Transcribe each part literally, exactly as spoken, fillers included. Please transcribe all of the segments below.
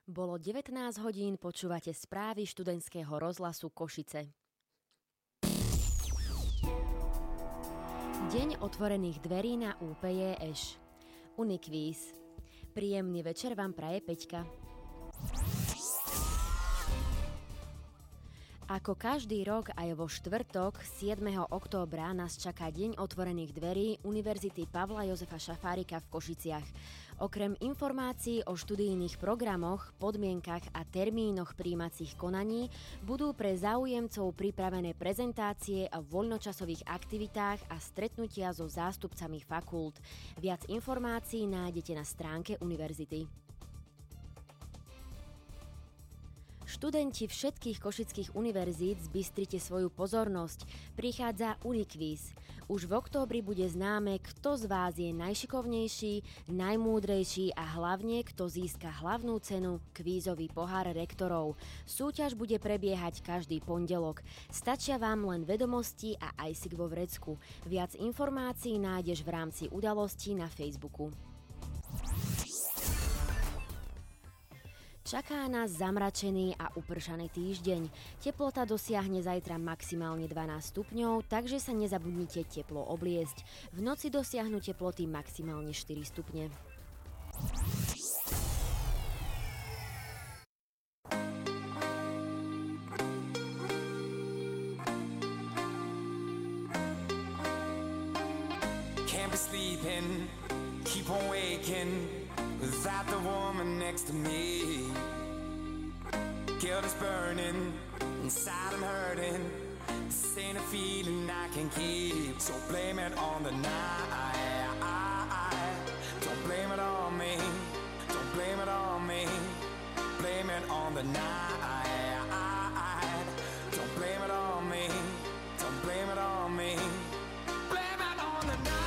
Bolo devätnásť hodín, počúvate správy študentského rozhlasu Košice. Deň otvorených dverí na ú pé jé eš. Unikvíz. Príjemný večer vám praje Peťka. Ako každý rok aj vo štvrtok siedmeho októbra nás čaká Deň otvorených dverí Univerzity Pavla Jozefa Šafárika v Košiciach. Okrem informácií o študijných programoch, podmienkach a termínoch prijímacích konaní budú pre záujemcov pripravené prezentácie o voľnočasových aktivitách a stretnutia so zástupcami fakult. Viac informácií nájdete na stránke univerzity. Študenti všetkých košických univerzít zbystrite svoju pozornosť. Prichádza Unikvíz. Už v októbri bude známe, kto z vás je najšikovnejší, najmúdrejší a hlavne, kto získa hlavnú cenu kvízový pohár rektorov. Súťaž bude prebiehať každý pondelok. Stačia vám len vedomosti a ajsik vo vrecku. Viac informácií nájdeš v rámci udalostí na Facebooku. Čaká nás zamračený a upršaný týždeň. Teplota dosiahne zajtra maximálne dvanásť stupňov, takže sa nezabudnite teplo obliecť. V noci dosiahnu teploty maximálne štyri stupne. Can't be sleeping, keep on waking without the woman next to me. Guilt is burning, inside I'm hurting. This ain't a feeling I can keep. So blame it on the night. Don't blame it on me. Don't blame it on me. Blame it on the night. Don't blame it on me. Don't blame it on me. Blame it on the night.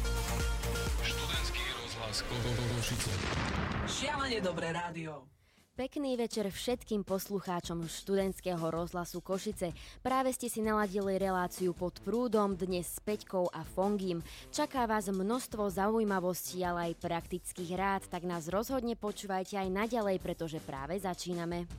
Šialene dobré rádio. Pekný večer všetkým poslucháčom študentského rozhlasu Košice. Práve ste si naladili reláciu Pod prúdom dnes s Peťkou a Fongím. Čaká vás množstvo zaujímavostí, ale aj praktických rád, tak nás rozhodne počúvajte aj naďalej, pretože práve začíname.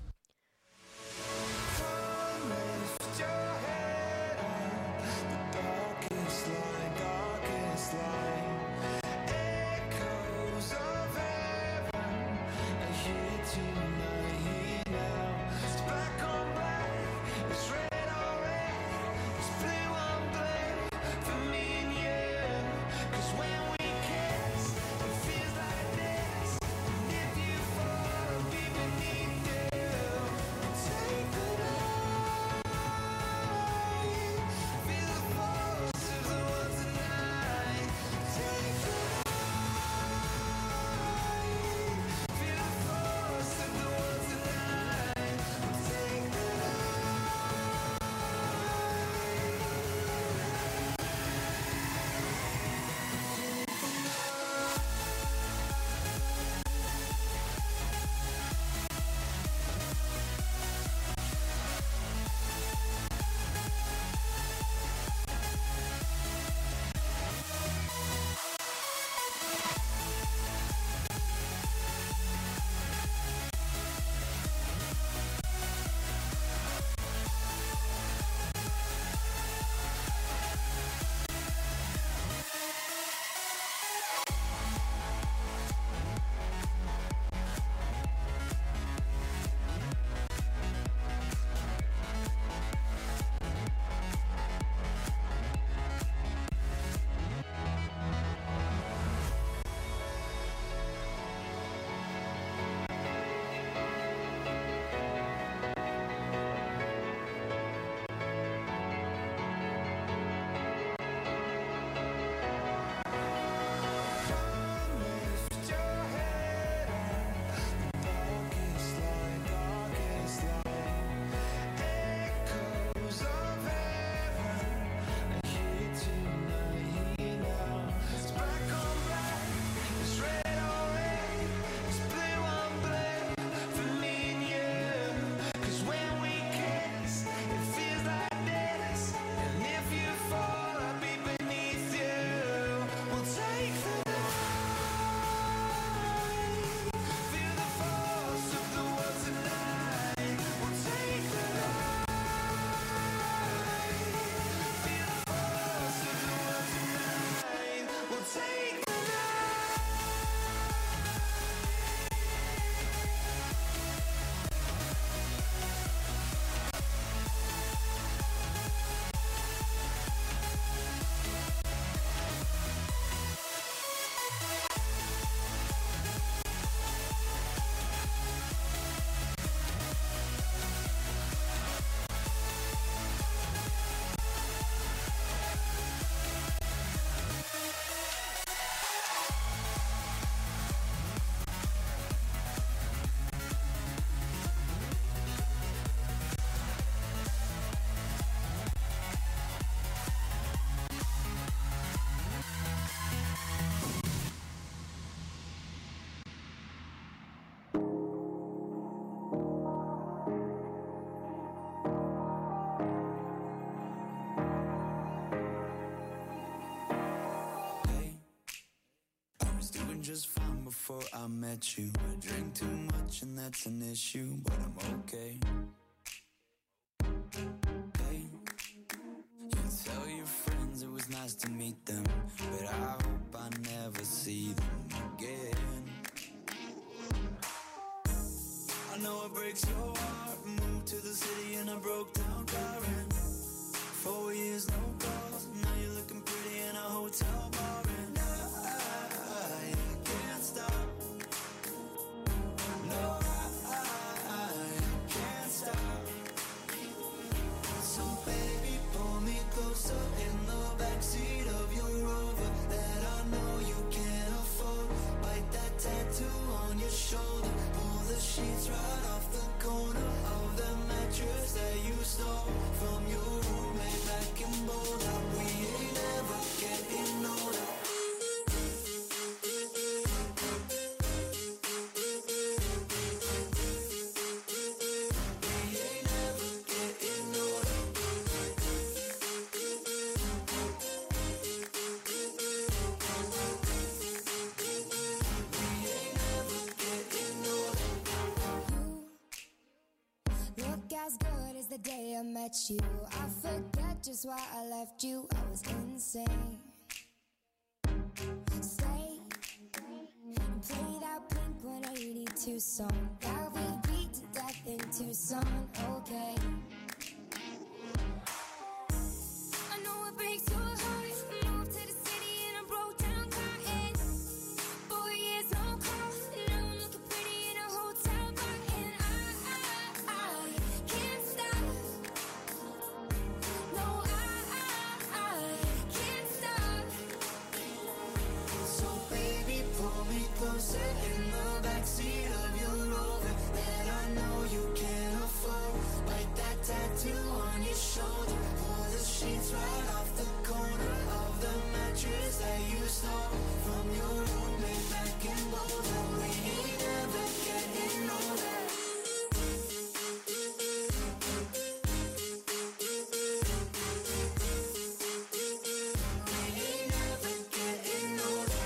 Just fine before I met you. I drink too much and that's an issue, but I'm okay. Hey, you tell your friends it was nice to meet them, but I hope I never see them again. I know it breaks your heart. Moved to the city in a broke down car and four years no calls. Now you're looking pretty in a hotel bar and I can't stop. No, I, I can't stop. So baby, pull me closer in the backseat of your Rover that I know you can't afford. Bite that tattoo on your shoulder. Pull the sheets right off the corner of the mattress that you stole from your roommate back in Boulder. as good as the day I met you. I forget just why I left you. I was insane. Stay and play that Blink one eighty-two song that we beat to death in Tucson. Okay. I know it breaks your heart. Moved to the city and I broke down crying. Four years no call. Now I'm looking pretty in a hotel bar. And I, I, I can't stop. No, I, I, I can't stop. So baby, pull me closer in the backseat of your Rover that I know you can't afford. Bite that tattoo on your shoulder. Pull the sheets right off the corner of the mattress that you stole from your roommate back in Boulder. We ain't ever getting older. We ain't ever getting older.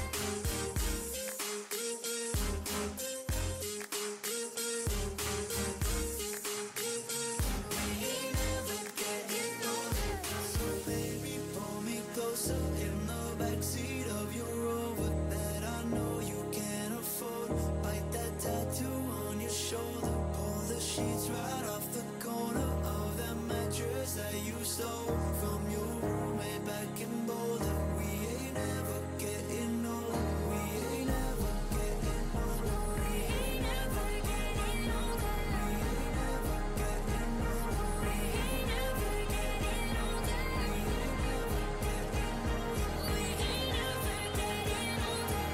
We ain't ever getting older. So baby, pull me closer in the backseat of your Rover that I know you can't afford. Bite that tattoo on your shoulder. Pull the sheets right off the corner of that mattress that you stole from your roommate back in Boulder. We ain't ever getting older. We ain't ever getting older. We ain't ever getting older. We ain't ever getting older. We ain't ever getting older. We ain't ever getting older. We ain't ever getting older.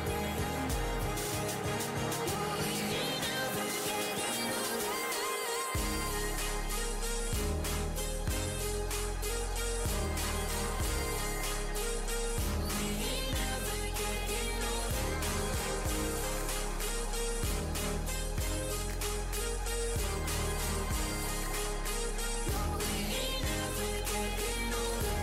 We ain't ever getting older. We ain't ever getting older. No, we ain't ever getting older.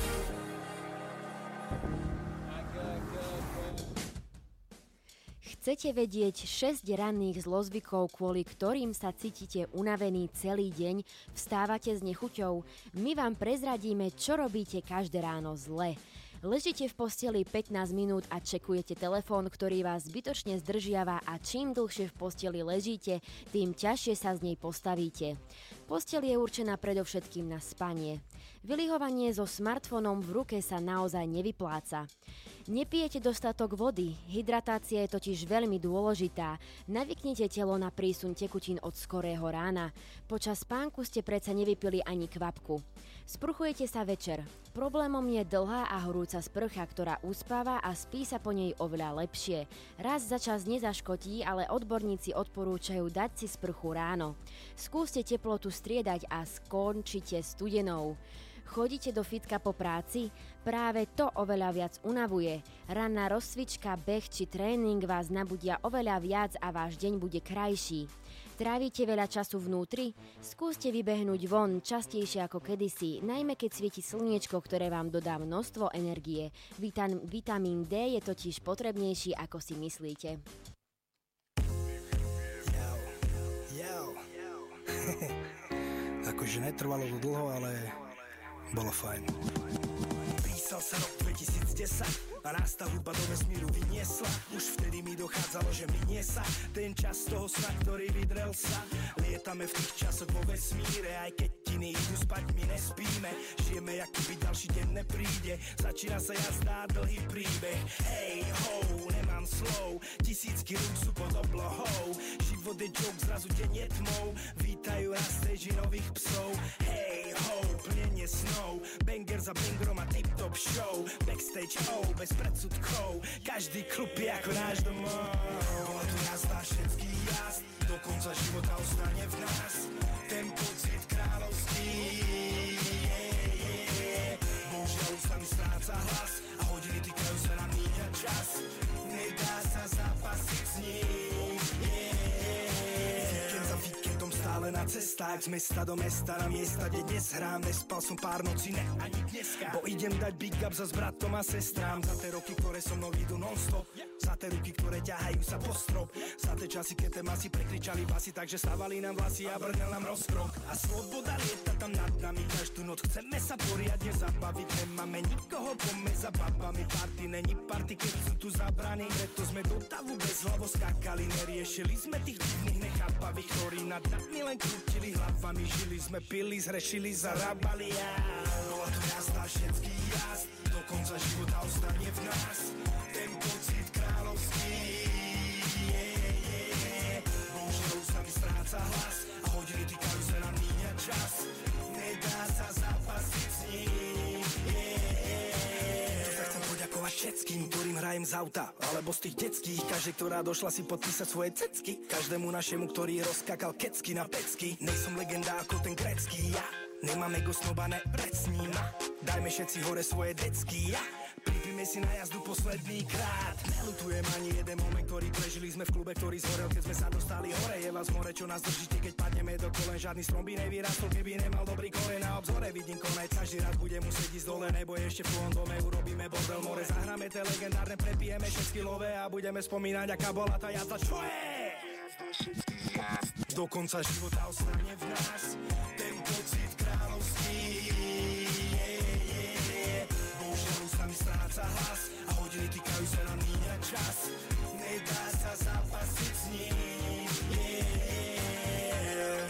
Chcete vedieť šesť ranných zlozvykov, kvôli ktorým sa cítite unavený celý deň, vstávate s nechuťou? My vám prezradíme, čo robíte každé ráno zle. Ležíte v posteli pätnásť minút a čekujete telefón, ktorý vás zbytočne zdržiava a čím dlhšie v posteli ležíte, tým ťažšie sa z nej postavíte. Posteľ je určená predovšetkým na spanie. Vylihovanie so smartfónom v ruke sa naozaj nevypláca. Nepijete dostatok vody, hydratácia je totiž veľmi dôležitá. Navyknite telo na prísun tekutín od skorého rána. Počas spánku ste predsa nevypili ani kvapku. Sprchujete sa večer. Problémom je dlhá a horúca sprcha, ktorá uspáva a spí sa po nej oveľa lepšie. Raz za čas nezaškotí, ale odborníci odporúčajú dať si sprchu ráno. Skúste teplotu striedať a skončite studenou. Chodíte do fitka po práci? Práve to oveľa viac unavuje. Ranná rozcvička, beh či tréning vás nabudia oveľa viac a váš deň bude krajší. Trávite veľa času vnútri? Skúste vybehnúť von častejšie ako kedysi, najmä keď svieti slniečko, ktoré vám dodá množstvo energie. Vitam, vitamín D je totiž potrebnejší, ako si myslíte. Jau. Akože netrvalo to dlho, ale bolo fajn. Písal sa rok dvetisícdesať a nás tá hudba do vesmíru vyniesla. Už vtedy mi dochádzalo, že minie sa ten čas toho sna, ktorý vydrel sa. Lietame v tých časoch vo vesmíre, aj keď iní idú spať, my nespíme. Žijeme, jak keby ďalší deň nepríde. Začína sa jazda, dlhý príbeh. Hej, ho, nemám slov, tisícky rúk sú pod oblohou. Život je joke, zrazu deň je tmou. Vítajú na stage nových psov. Hej, ho, plnenie snov, banger za bangerom a tip-top show. Backstage, oh, bez predsudkov, každý klub je ako náš domov. Bola tu jazda, všetký jazd, do konca života ostane v nás ten pocit kráľovský. Yeah, yeah. Bohužiaľ už sa mi stráca hlas a hodiny týkajú sa nám míňa čas. Nedá sa zápasiť s ním. Yeah, yeah. Víkend za víkendom stále na cestách z mesta do mesta, na miesta, kde dnes hrám. Nespal som pár nocí, ne ani dneska, bo idem dať big up za s bratom a sestrám. Za tie roky, ktoré so mnou idú non-stop, za tie ruky, ktoré ťahajú sa po strop, za tie časy, keď tie masy prekričali basy, takže stávali nám vlasy a brnel nám rozkrok. A sloboda lieta tam nad nami každú noc, chceme sa poriadne zabaviť, nemáme nikoho pome za babami. Party není party, keď sú tu zabraní, preto sme do davu bez hlavo skákali. Neriešili sme tých divných nechápavých, ktorí nad nami len krútili hlavami. Žili sme, pili, zhrešili, zarábali. Bola to jazda, všetký jazd, do konca života ostane v nás ten pocit kráľovský. Yeah, yeah, yeah. Bohužiaľ už sa mi stráca hlas a hodiny týkajú sa nám míňa čas. Nedá sa zapasiť s ním. Yeah, yeah. To sa chcem poďakovať všetkým, ktorým hrajem z auta alebo z tých detských. Každej, ktorá došla si podpísať svoje cecky. Každému našemu, ktorý rozkakal kecky na pecky. Nejsom legenda ako ten grécky, ja nemám ego snobané pred sníma. Dajme všetci hore svoje decky, ja pripíme si na jazdu posledný krát. Nelutujem ani jeden moment, ktorý prežili sme v klube, ktorý zhorel, keď sme sa dostali hore. Je vás more, čo nás držíte, keď padneme do kolen. Žiadny strom by nevyrastol, keby nemal dobrý koren. Na obzore vidím konec, každý raz bude musieť ísť dole, nebo ešte v tvojom dome urobíme bordel more. Zahráme tie legendárne, prepijeme všetky love a budeme spomínať, aká bola tá jazda, čo je? Do konca života ostane v nás ten pocit kráľovský. Stráca hlas a hodiny týkajú sa nám míňa čas. Nedá sa zapasiť s ním. Yeah.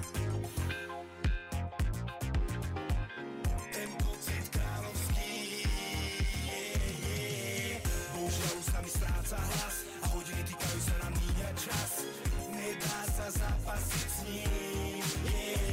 Ten pocit kráľovský. Yeah, yeah. Bohužiaľ už sa mi stráca hlas a hodiny týkajú sa nám míňa čas. Nedá sa zapasiť s ním. Yeah.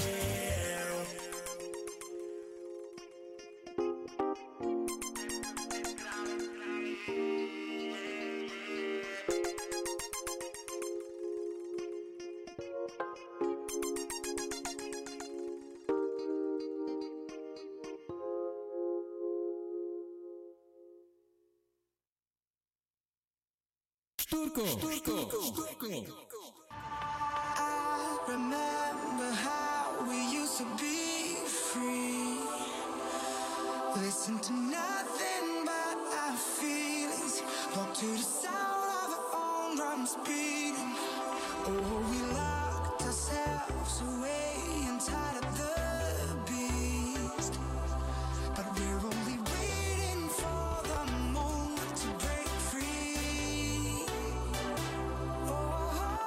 Štúrko, Štúrko, Štúrko. I remember how we used to be free. Listen to nothing but our feelings. Walk to the sound of our own drums beating. Oh, we locked ourselves away inside of the beast. But we're only waiting for the moment to break free. Oh,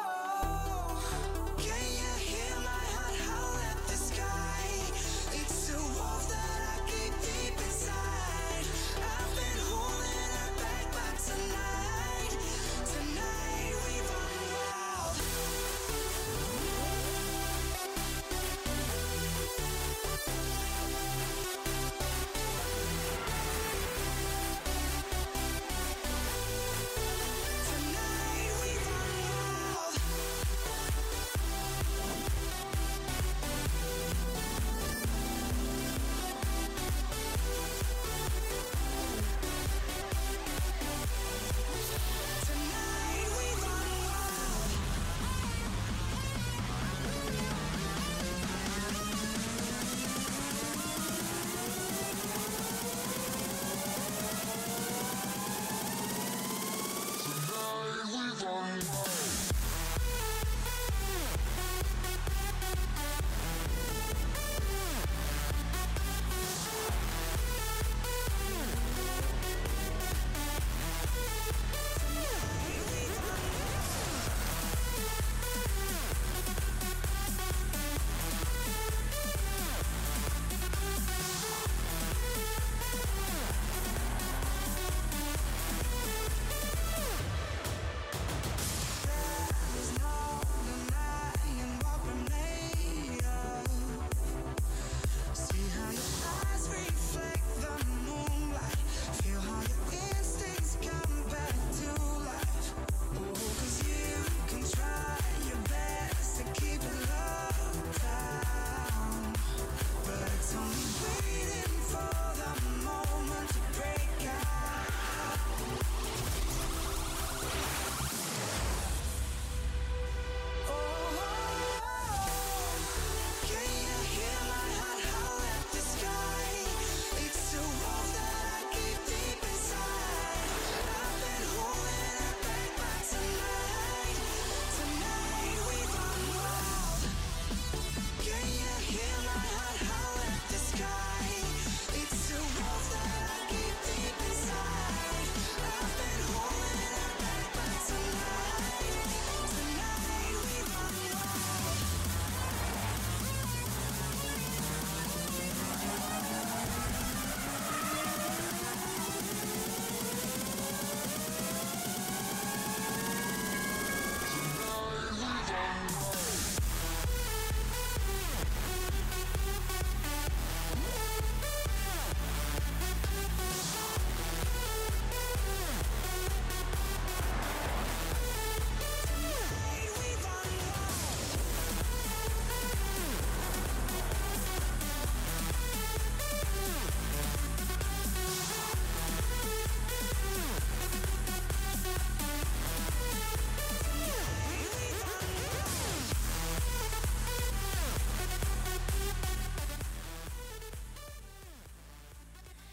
can you hear my heart howl at the sky? It's a wolf that I keep deep inside. I've been holding her back, but tonight, tonight we run wild.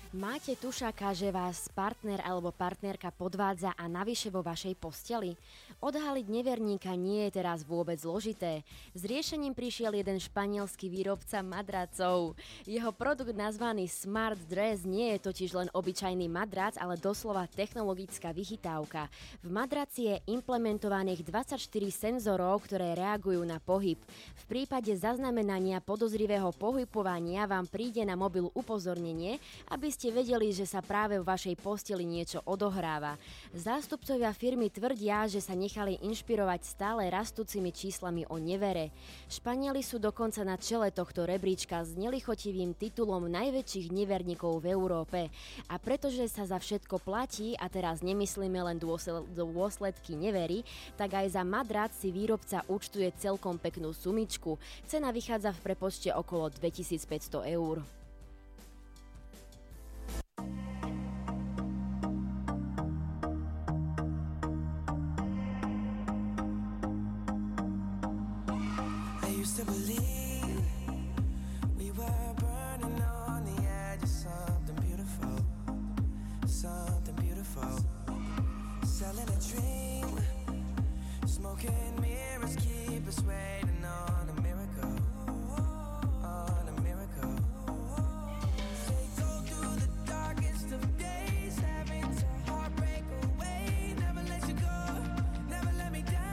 Máte tušaka, že vás partner alebo partnerka podvádza a navyše vo vašej posteli? Odhaliť neverníka nie je teraz vôbec zložité. S riešením prišiel jeden španielský výrobca madracov. Jeho produkt nazvaný Smart Dress nie je totiž len obyčajný madrac, ale doslova technologická vychytávka. V madraci je implementovaných dvadsaťštyri senzorov, ktoré reagujú na pohyb. V prípade zaznamenania podozrivého pohybovania vám príde na mobil upozornenie, aby ste vedeli, že sa práve v vašej posteli niečo odohráva. Zástupcovia firmy tvrdia, že sa nechali inšpirovať stále rastúcimi číslami o nevere. Španieli sú dokonca na čele tohto rebríčka s nelichotivým titulom najväčších neverníkov v Európe. A pretože sa za všetko platí, a teraz nemyslíme len dôsled- dôsledky nevery, tak aj za madrac si výrobca účtuje celkom peknú sumičku. Cena vychádza v prepočte okolo dvetisícpäťsto eur. To believe we were burning on the edge of something beautiful, something beautiful. Selling a dream, smoking mirrors keep us waiting on a miracle, on a miracle. They go through the darkest of days, having to heartbreak away. Never let you go, never let me down.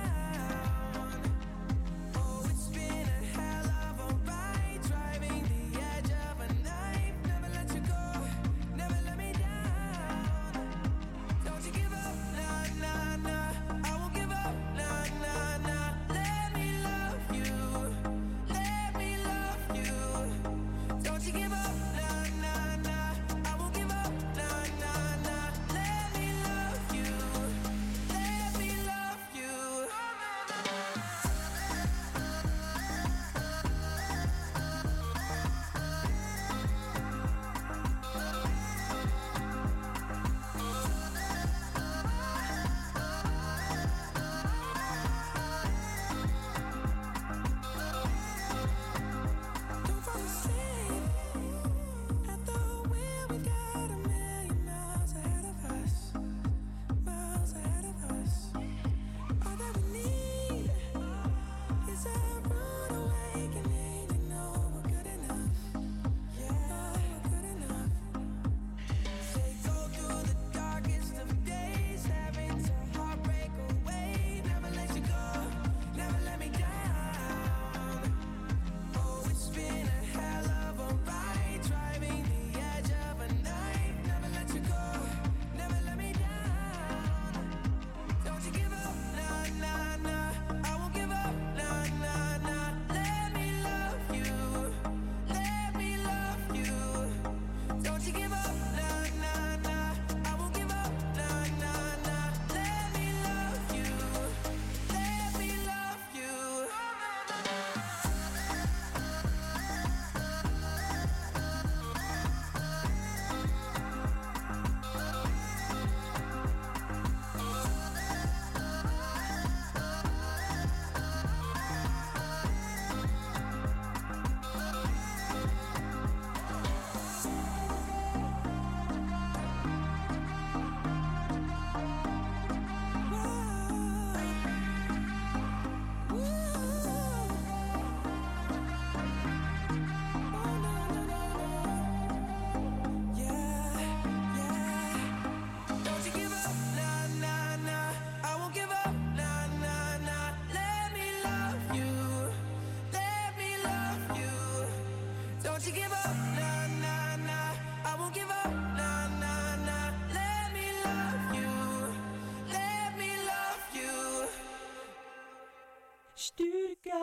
Štyrka.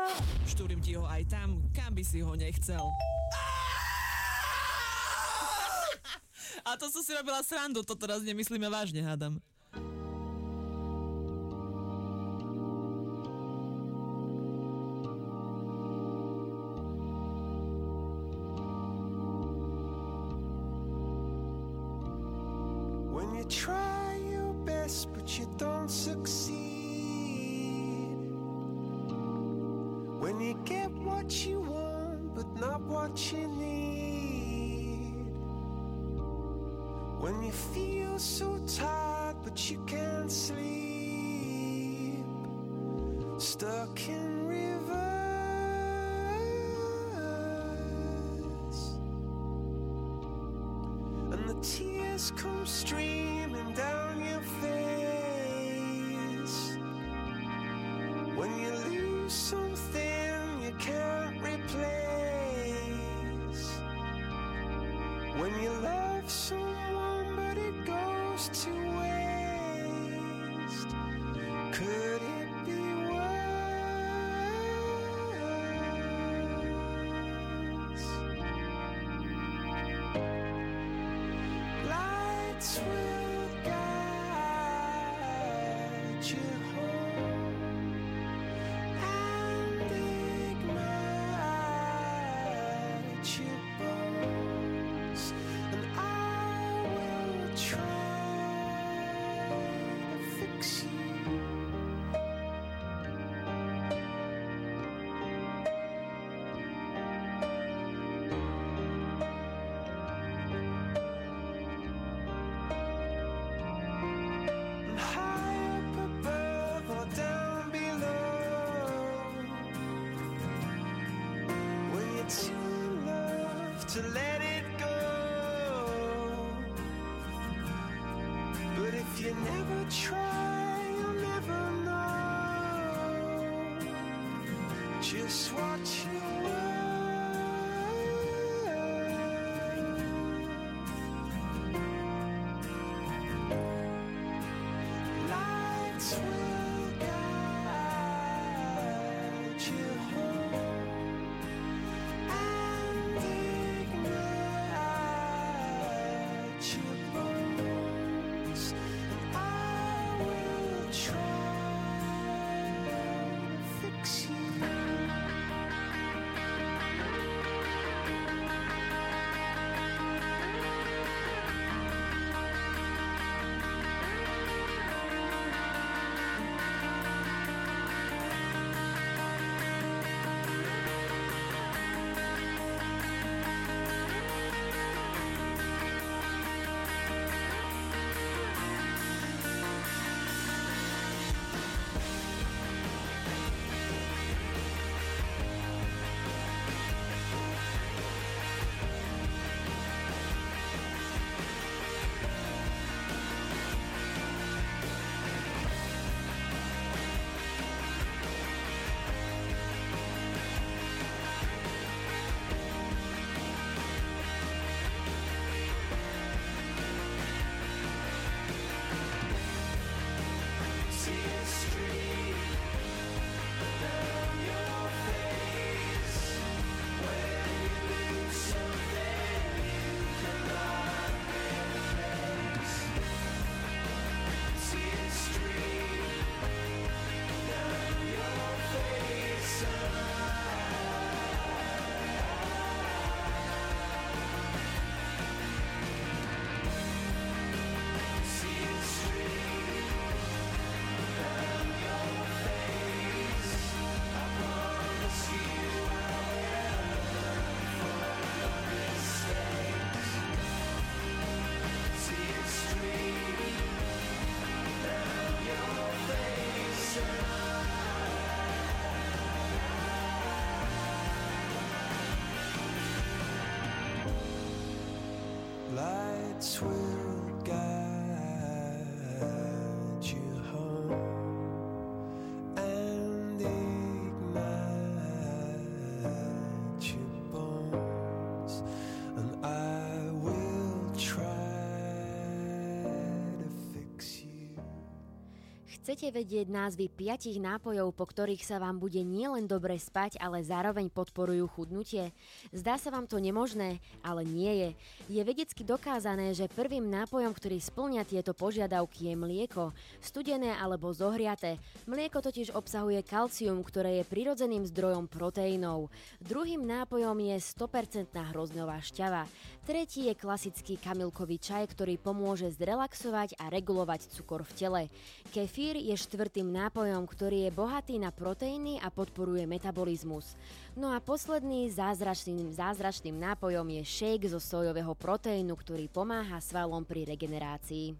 Štúrim ti ho aj tam, kam by si ho nechcel. A to som si robila srandu, to teraz nemyslíme vážne, hádam. When you try your best but you don't succeed, when you get what you want but not what you need, When you feel so tired but you can't sleep, stuck in reverse, and the tears come streaming down your face. When you lose something you can't replace, when you love someone but it goes to waste, could it be worse? Lights will guide you home and ignite your bones, and I will try to fix you. And high up above or down below, when you're too in love to let it go. But if you never try, you'll never know just what you were. Lights will guide you home and ignite your bones, and I will try to fix you. Lights will guide you home and ignite your bones, and I will try to fix you. Chcete vedieť názvy piatich nápojov, po ktorých sa vám bude nielen dobre spať, ale zároveň podporujú chudnutie? Zdá sa vám to nemožné, ale nie je. Je vedecky dokázané, že prvým nápojom, ktorý spĺňa tieto požiadavky, je mlieko, studené alebo zohriaté. Mlieko totiž obsahuje kalcium, ktoré je prirodzeným zdrojom proteínov. Druhým nápojom je sto percent hrozňová šťava. Tretí je klasický kamilkový čaj, ktorý pomôže zrelaxovať a regulovať cukor v tele. Kefír Kefír je štvrtým nápojom, ktorý je bohatý na proteíny a podporuje metabolizmus. No a posledný zázračným, zázračným nápojom je shake zo sojového proteínu, ktorý pomáha svalom pri regenerácii.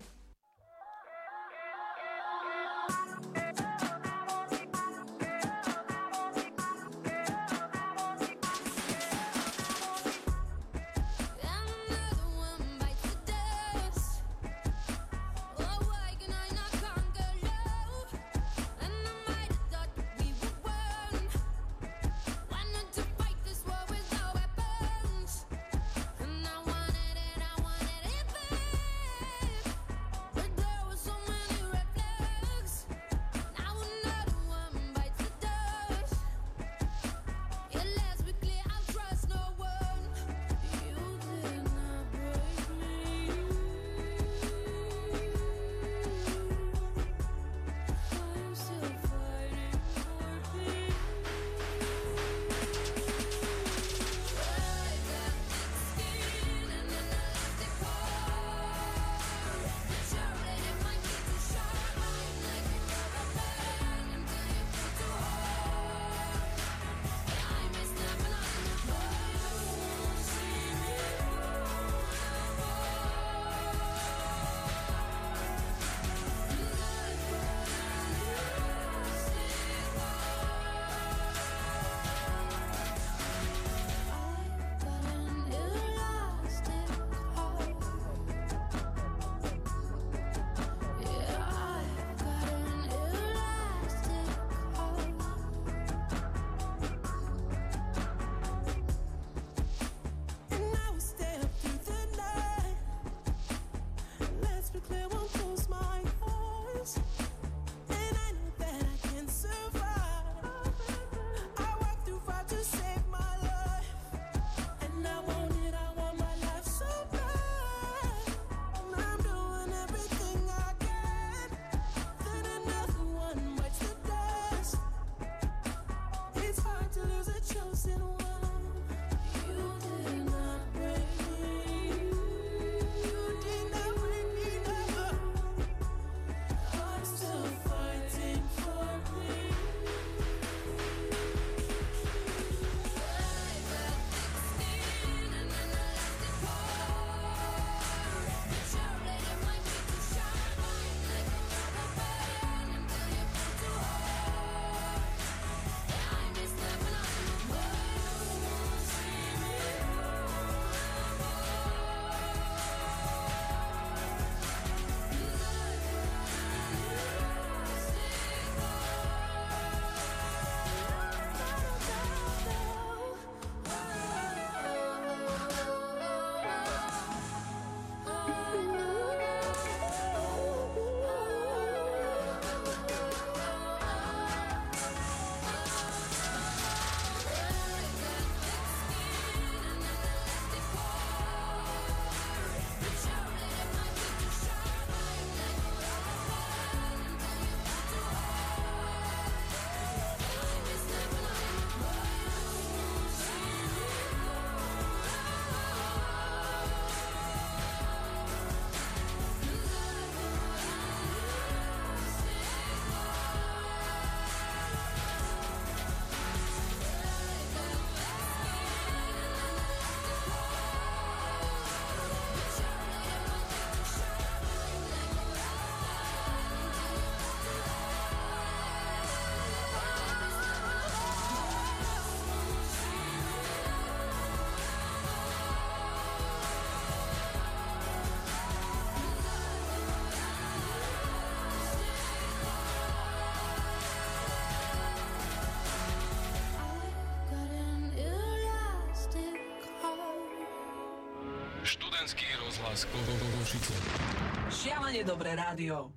Študentský rozhlas Košice. Šialene dobré rádio.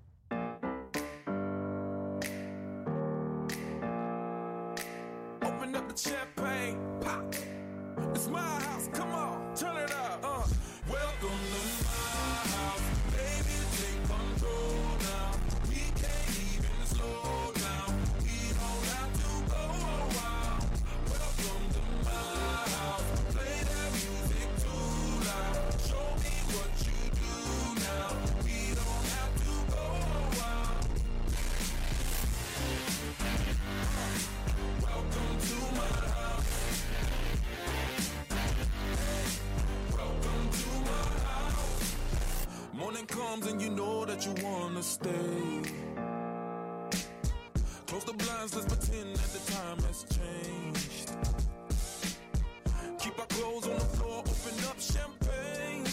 Open up the champagne, pop. It's my house, come on, turn it up. Uh. Welcome to my house, baby, take control now. We can't even slow down. We don't have to go a while. Welcome to my house, play that music too loud. Show me what you do now. We don't have to go a while. arms and you know that you wanna stay. Close the blinds, let's pretend that the time has changed. Keep our clothes on the floor, open up champagne.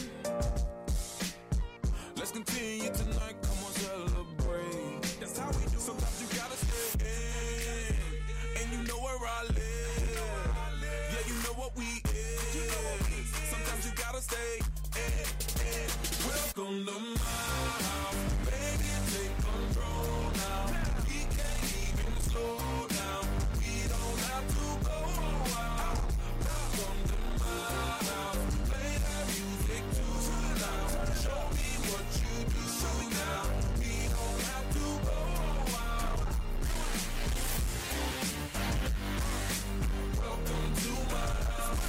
Let's continue tonight, come on, celebrate. That's how we do. Sometimes you gotta stay in, and you know where I live. Yeah, you know what we is. Sometimes you gotta stay in, in. Welcome to my house, baby, take control now. We can't even slow down. We don't have to go out. Welcome to my house, play that music too loud. Show me what you do now. We don't have to go out. Welcome to my house.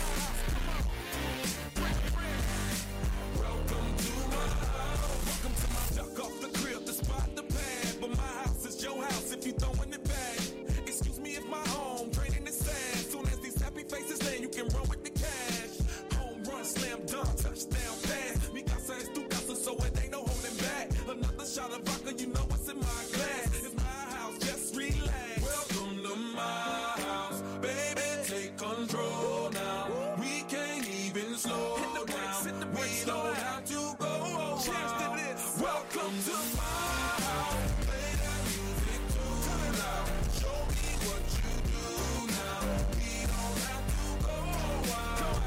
Welcome to my house. Welcome to my duck off the crib, the spot, the pad. But my house is your house if you throwing it back. Excuse me if my home draining the sand. Soon as these happy faces land, you can run with the cash. Home run, slam dunk, touchdown pass. Mi casa es tu casa, so it ain't no holding back. Another shot of vodka, you know what's in my glass. It's my house, just relax. Welcome to my house, baby, take control now. We can't even slow down. We don't have to go. Cheers to this. Welcome to my house. Play that music too loud. Show me what you do now. We don't have to go out.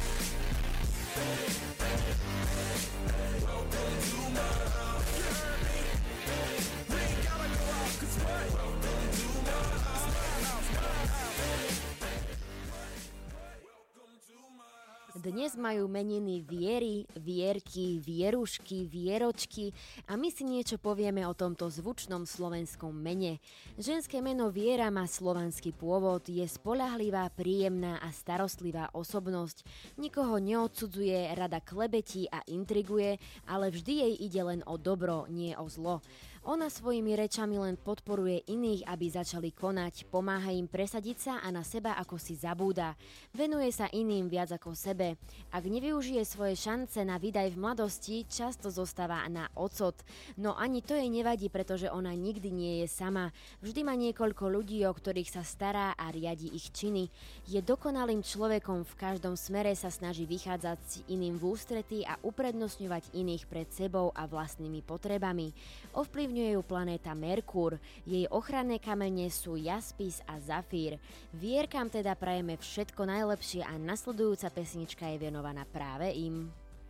Hey, hey, hey, hey. Welcome to my house. You heard me? Hey, we ain't gotta go out, 'cause what? Welcome to my house. My house, my house. Hey, hey, hey. Welcome to my house. Dnes majú meniny Viery, Vierky, Vierušky, Vieročky a my si niečo povieme o tomto zvučnom slovenskom mene. Ženské meno Viera má slovanský pôvod, je spoľahlivá, príjemná a starostlivá osobnosť. Nikoho neodsudzuje, rada klebetí a intriguje, ale vždy jej ide len o dobro, nie o zlo. Ona svojimi rečami len podporuje iných, aby začali konať, pomáha im presadiť sa a na seba ako si zabúda. Venuje sa iným viac ako sebe. Ak nevyužije svoje šance na výdaj v mladosti, často zostáva na ocot. No ani to jej nevadí, pretože ona nikdy nie je sama. Vždy má niekoľko ľudí, o ktorých sa stará a riadi ich činy. Je dokonalým človekom, v každom smere sa snaží vychádzať iným v ústrety a uprednostňovať iných pred sebou a vlastnými potrebami. Ovplyv Ovplyvňuje ju planéta Merkúr. Jej ochranné kamene sú jaspis a zafír. Vierkam teda prajeme všetko najlepšie a nasledujúca pesnička je venovaná práve im.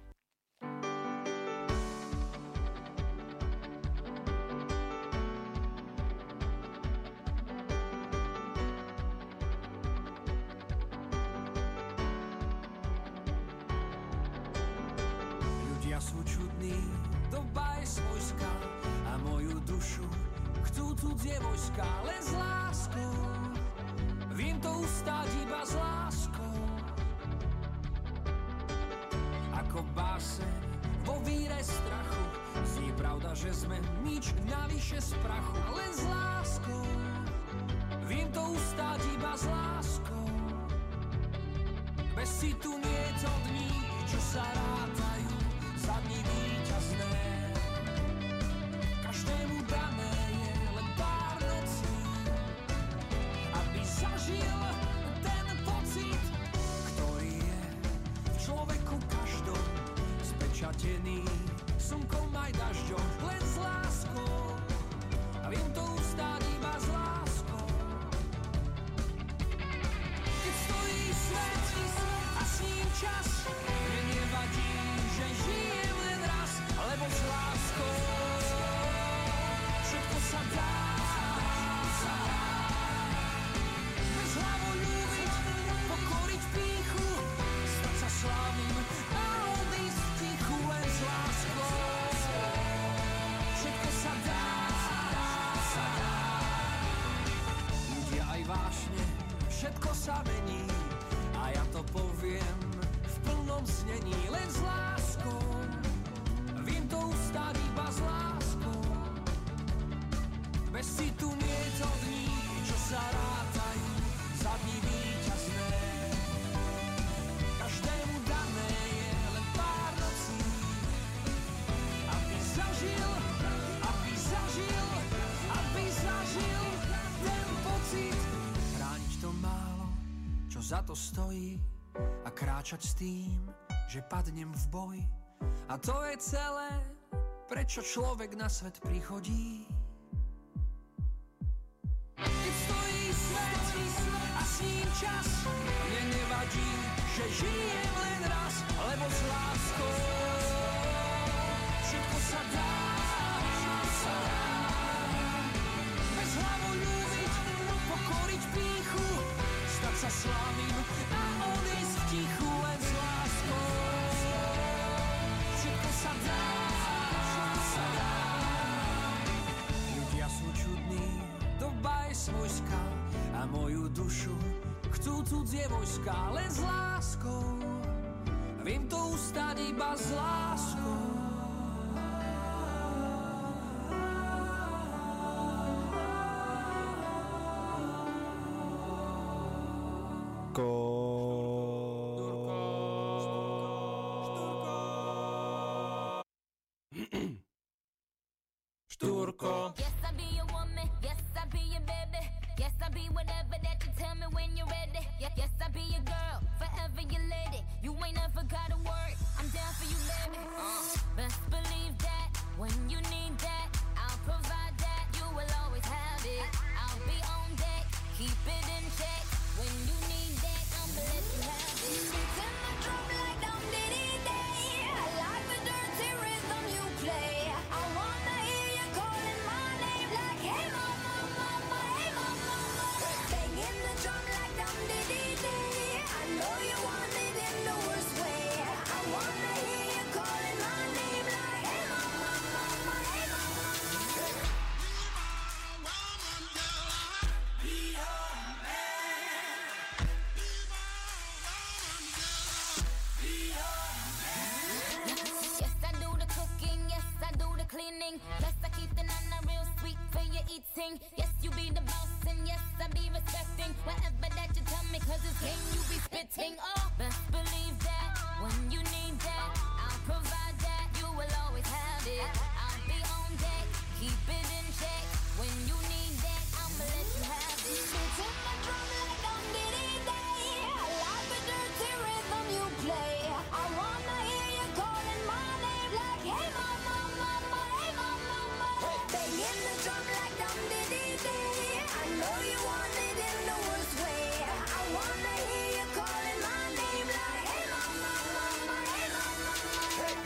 Ľudia sú čudní, doba je svojská a moju dušu chcú cudzie vojska, len s láskou. Viem to ustáť iba s láskou. Ako báseň vo víre strachu, znie pravda, že sme nič navyše z prachu, len s láskou. Viem to ustáť iba s láskou. Bez citu nie to dní, čo sa rátajú za dní víťazné. Každému dané je len pár nocí, aby zažil ten pocit, ktorý je v človeku každom, spečatený slnkom aj dažďom, len s láskou. A viem to ustáť iba s láskou. Keď stojí svet a s ním čas, mne nevadí, že žijem len raz, lebo s láskou všetko sa dá. Bez hlavoľúbiť, pokoriť pýchu, stať sa slávnym a odísť v tichu, len s láskou všetko sa dá. Ľudia aj vášne, všetko sa mení a ja to poviem v plnom znení, len s láskou. Viem to ustáť iba s láskou. Bez citu nie to dní, čo sa rátajú za dní víťazné. Každému dané je len pár nocí, aby zažil za to stojí a kráčať s tým, že padnem v boji. A to je celé, prečo človek na svet prichodí. Keď stojí svet a s ním čas, mne nevadí, že žijem len raz, lebo s láskou všetko sa dá. Bez hlavoľúbiť, pokoriť pýchu, stať sa slávnym a odísť v tichu, len s láskou všetko sa dá. Ľudia sú čudní, doba je svojská a moju dušu chcú cudzie vojska, len s láskou viem to ustať iba s láskou. Štúrko. Yes, I be your woman. Yes, I be your baby. Yes, I be whatever that you tell me when you're ready. Yes, yes, I be your girl, forever your lady. You ain't never gotta worry, I'm down for you, baby. Uh, best believe that when you need that, I'll provide that. You will always have it. I'll be on deck, keep it in check. When you need that, I'ma let you have it. Beating my drum like Dum Diddy Day. I like the dirty rhythm you play. I wanna hear you calling my name like, hey mama, mama, hey mama, mama. Banging the drum like Dum Diddy Day. I know you want it in the worst way. I wanna hear you calling my name like, hey mama, mama, hey mama, mama. Yes, I do the cooking, yes, I do the cleaning. Plus, I keep the nana real sweet for your eating. Yes, you be the boss, and yes, I be respecting whatever that you tell me, cause it's game you be spitting. Oh, best believe that when you need that, I'll provide that. You will always have it. I'll be on deck, keep it in check. When you need that, I'ma let you have it. Beating my drum like Dum Diddy Day. I like the dirty rhythm you play. I wanna hear you calling my name like, hey mama, mama, hey mama, mama. Banging the drum like Dum Diddy Day. I know you want it in the worst way. I wanna hear you calling my name like, hey mama, mama, hey mama, mama.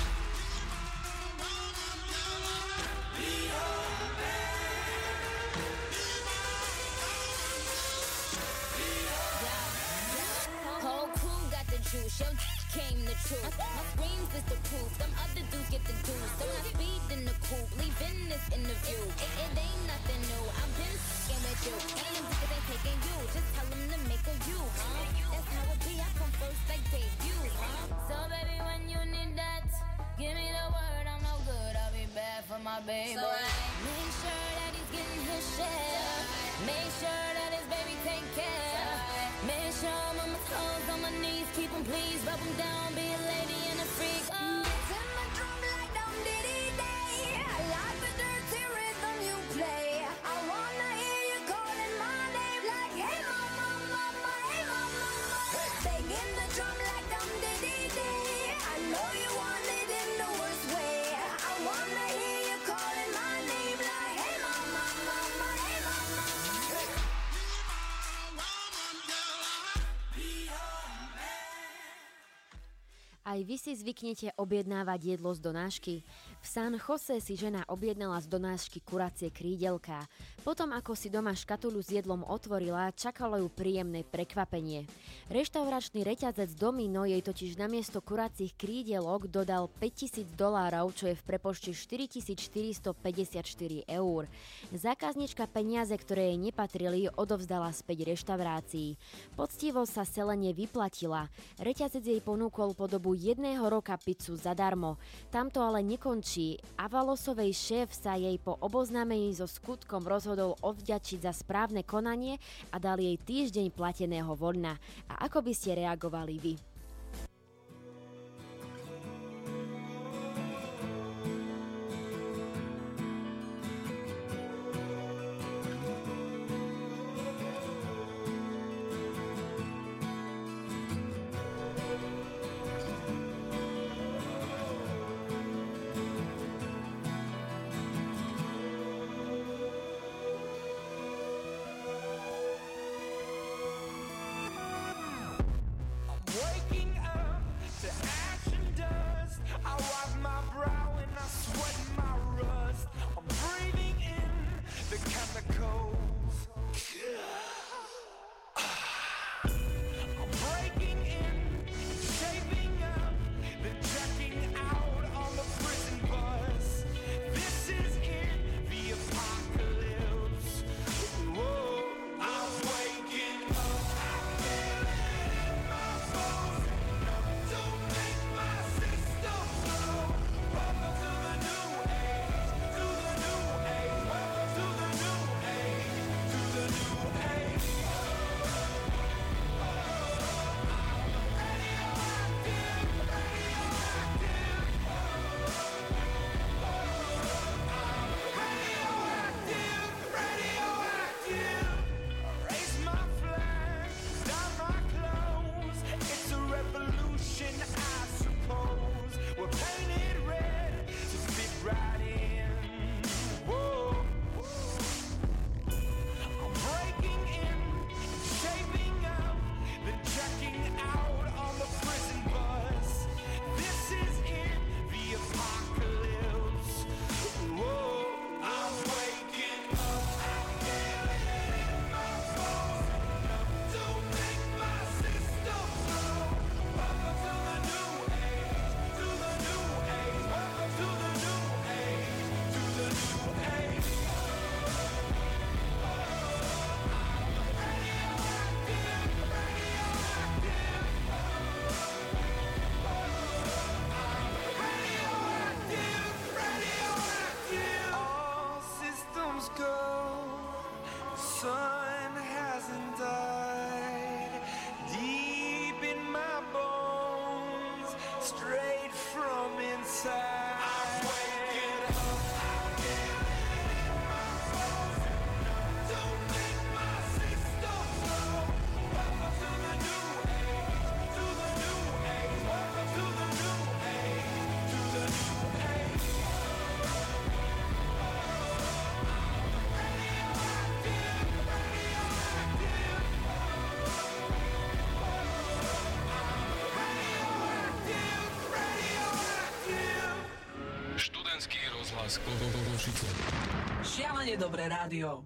Whole crew got the juice, your came the truth. My screams is the proof, them other dudes get the juice. So I speed in the coupe, leaving this interview. It, it ain't nothing new, I've been f***ing with you. Ain't niggas ain't taking you, just tell them to make a you, huh? That's how it be, I come first like debut, huh? So baby, when you need that, give me the word, I'm no good, I'll be bad for my baby. So I make sure that he's getting his share. Make sure that his baby take care. Make sure I'm on my toes, on my knees, keep him please, rub him down, be a lady and a freak. Oh. Beating my drum like Dum Diddy Day. I like the dirty rhythm you play. I wanna hear you calling my name like, hey mama, mama, hey mama, mama. Banging the drum like Dum Diddy Day. I know you want it in the worst way. I wanna hear you calling my name like, hey mama, mama, hey mama, mama. Aj vy si zvyknete objednávať jedlo z donášky? V San Jose si žena objednala z donášky kuracie krídelká. Potom, ako si doma škatuľu s jedlom otvorila, čakalo ju príjemné prekvapenie. Reštauračný reťazec Domino jej totiž namiesto kuracích krídelok dodal päťtisíc dolárov, čo je v prepočte štyritisícštyristopäťdesiatštyri eur. Zákaznička peniaze, ktoré jej nepatrili, odovzdala späť reštaurácii. Poctivo sa selenie vyplatila. Reťazec jej ponúkol po dobu jedného roka pizzu zadarmo. Tamto ale nekončí. Avalosovej šéf sa jej po oboznámení so skutkom rozhodol odvďačiť za správne konanie a dal jej týždeň plateného voľna. A ako by ste reagovali vy? rozhlas Košice. Šialene dobré rádio.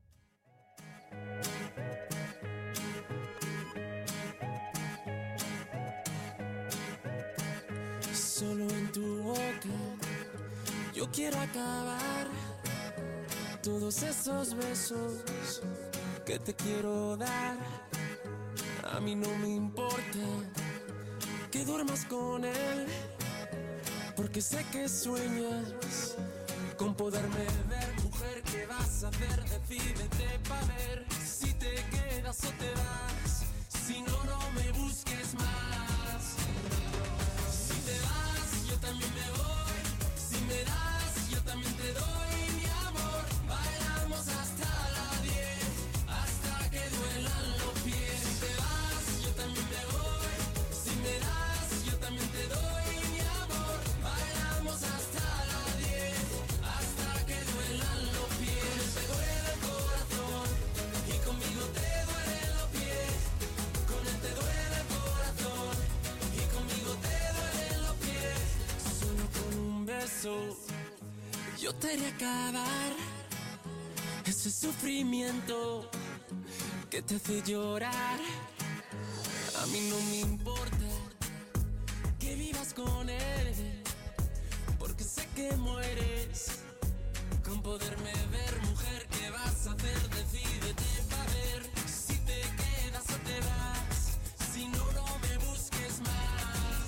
Solo en tu boca yo quiero acabar todos esos besos que te quiero dar. A mí no me importa que duermas con él, porque sé que sueñas con poderme ver. Mujer, ¿qué vas a hacer? Decídete pa' ver si te quedas o te vas. Si no, no me busques más. Si te vas, yo también me voy. Si me das, yo también te doy mi amor. Bailamos hasta las diez, hasta que duelan los pies. Si te vas, yo también me voy. Si me das, yo también te doy mi amor. Bailamos hasta las diez, hasta que duelan los pies. Te duele el corazón y conmigo te duelen los pies. Con él te duele el corazón y conmigo te duelen los pies. Solo con un beso yo te haré acabar ese sufrimiento que te hace llorar. A mí no me importa que vivas con él, porque sé que mueres con poderme ver. Mujer, ¿qué vas a hacer? Decídete pa' ver si te quedas o te vas. Si no, no me busques más.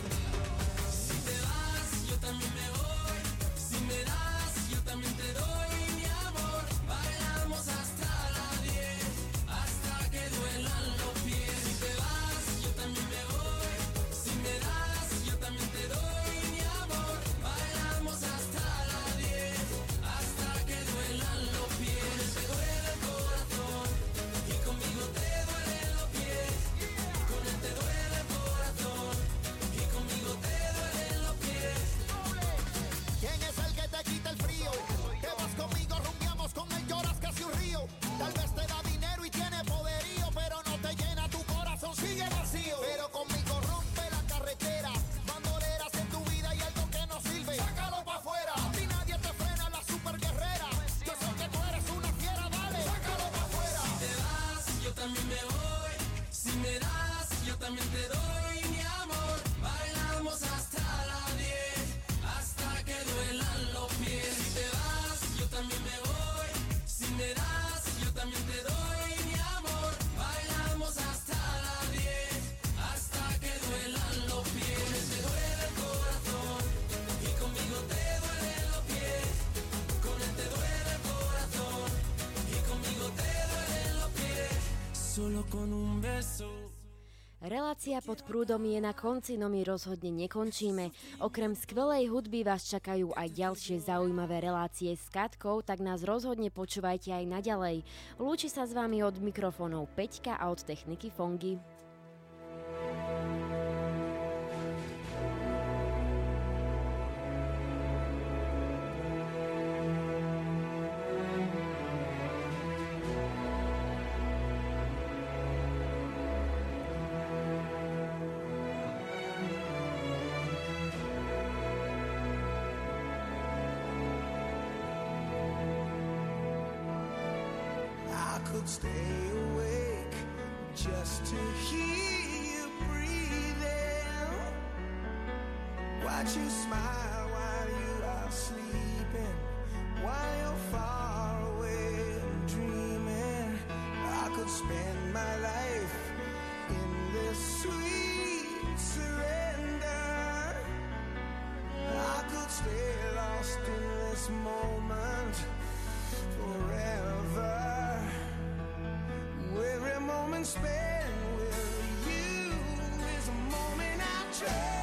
Si te vas, yo también me voy. Si me das, yo también te doy mi amor. Bailamos hasta las diez, hasta que duelan los pies. Si te vas, yo también me voy. Si me das, yo también te doy mi amor. Bailamos hasta las diez, hasta que duelan los pies. Te duele el corazón y conmigo te duelen los pies. Con él te duele el corazón y conmigo te duelen los pies. ¿Quién es el que te quita el frío? Que vas conmigo, rumbiamos con él, lloras casi un río. Tal vez te da dinero y tiene poderío, pero no te llena tu corazón, sigue vacío. Pero conmigo rompe la carretera, bandoleras en tu vida y algo que no sirve, sácalo pa' afuera. A ti nadie te frena, la super guerrera. Yo sé que tú eres una fiera, dale, sácalo pa' afuera. Si te vas, yo también me voy. Si me das, yo también te doy mi amor. Bailamos hasta las diez, hasta que duelan los pies. Si te vas, yo también me voy. Si me das, yo también te doy mi amor. Bailamos hasta las diez, hasta que duelan los pies. Te duele el corazón y conmigo te duelen los pies. Con él te duele el corazón y conmigo te duelen los pies. Solo con un beso. Relácia Pod prúdom je na konci, no my rozhodne nekončíme. Okrem skvelej hudby vás čakajú aj ďalšie zaujímavé relácie s Katkou, tak nás rozhodne počúvajte aj naďalej. Lúči sa s vami od mikrofónov Peťka a od techniky Fongy. I could stay awake just to hear you breathing. Watch you smile while you are sleeping, while you're far away and dreaming. I could spend my life in this sweet surrender. I could stay lost in this moment forever. Every moment spent with you is a moment I treasure.